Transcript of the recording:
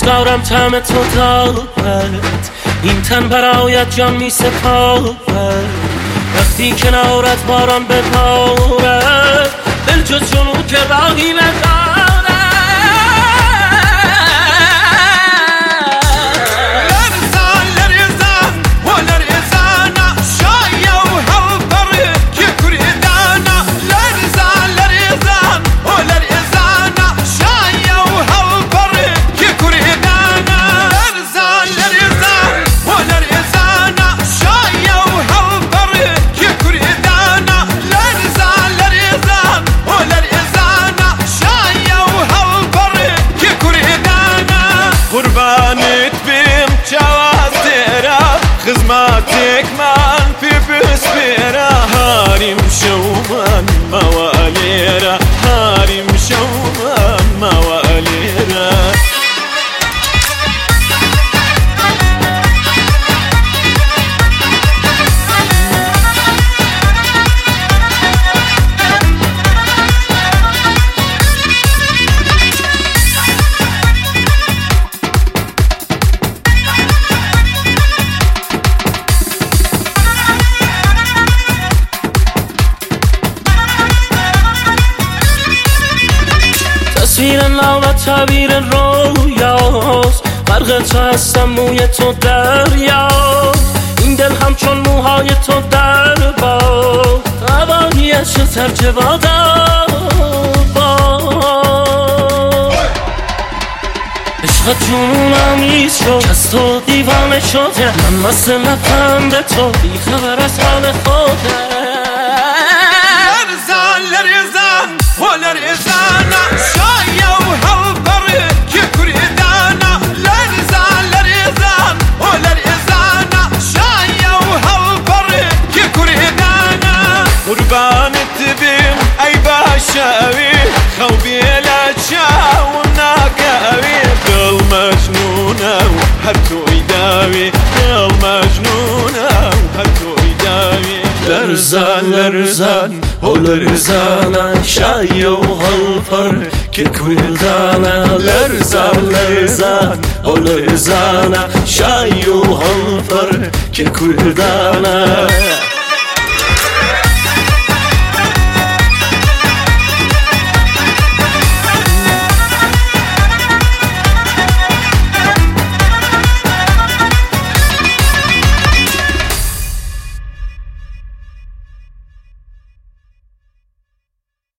دارم طعم تو دارد، این تن برایت جان می سپارد. وقتی کنارت باران ببارد، دل جز جنون که راهی ندارد. قربانت بیم جواز تیرا، خدماتك من في بسبيرا. هارم شومان مواليرا، هارم شومان مواليرا. تصویر نو و تعبیر رویاست، غرق تو هستم موی تو دریاست. این دل همچون موهای تو در باد، هوایش ترجه عشق جنونم ایست شد، از تو دیوانه شده. من مست لبخند تو، بی خبر از حال خوده. لرزان لرزان و لرزانا، شایا و هالبر که کردانا. لرزان لرزان و لرزانا، شایا و هالبر که کردانا. قربانت بیم ای باشاوی، خوبی لچاو ناکاوی. دل مجنونه و هر تو ایداوی، دل مجنونه و هر تو ایداوی. لرزان لرزان و لرزانا، شای و هالفر که کردانا. لرزان لرزان و لرزانا، شای و هالفر که کردانا.